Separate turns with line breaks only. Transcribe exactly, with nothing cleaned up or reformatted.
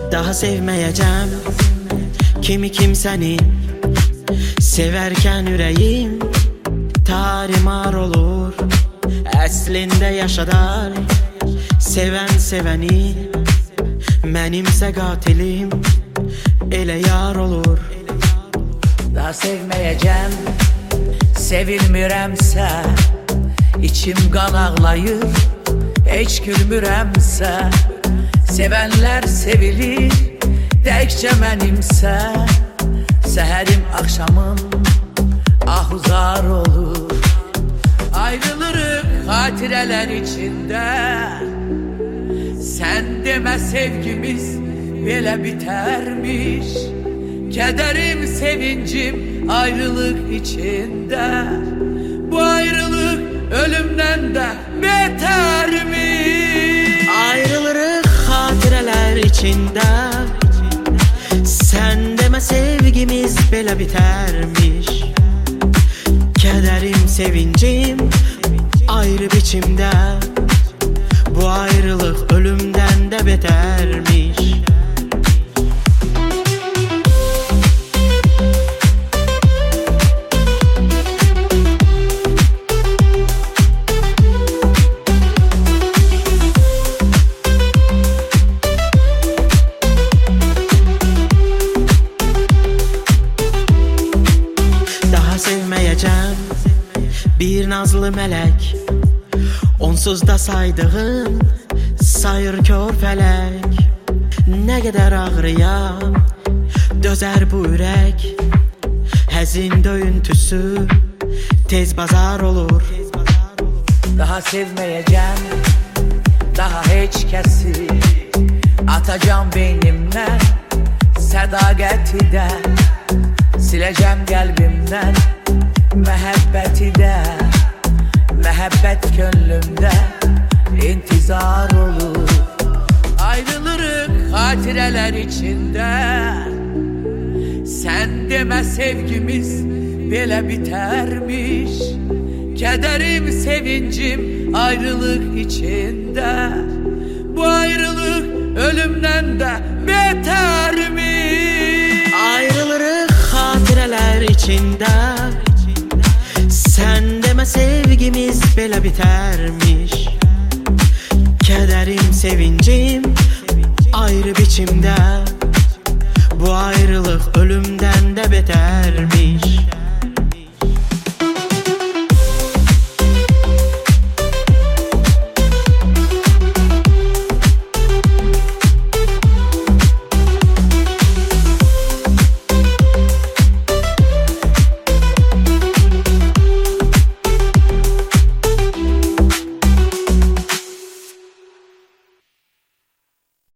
Daha sevmeyeceğim kimi kimsenin. Severken yüreğim tarimar olur. Əslində yaşadar seven seveni. Mənimsə qatilim elə yar olur.
Daha sevmeyeceğim, sevilmirəmsə, içim qan ağlayır, heç gülmürəmsə. Sevenler sevilir, təkcə mənimsə. Səhərim axşamım ahuzar olur. Ayrılırıq xatirələr içində. Sən demə sevgimiz belə bitərmiş. Kədərim, sevincim ayrılık içində. Bu ayrılık ölümdən də betermiş.
Ayrılırıq xatirələr içində. Sən demə sevgimiz belə bitərmiş. Kədərim, sevincim ayrı biçimdə. Bu ayrılıq ölümdən də betermiş. Sevmeyeceğim bir nazlı melek. Onsuz da saydığım sayır kör felek. Ne kadar ağrıyam dözer bu ürek. Həzin döyüntüsü tez bazar olur.
Daha sevmeyeceğim, daha hiç kəsi. Atacağım beynimden sədaqəti də. Siləcəm qəlbimdən məhəbbəti də. Məhəbbət könlümdə intizar olur. Ayrılırıq xatirələr içində. Sən demə sevgimiz belə bitərmiş. Kədərim, sevincim ayrılık içində. Bu ayrılık ölümdən də betermiş.
Ayrılırıq xatirələr içində. Sən demə sevgimiz belə bitərmiş. Kədərim, sevincim ayrı biçimdə. Bu ayrılıq ölümdən də betermiş.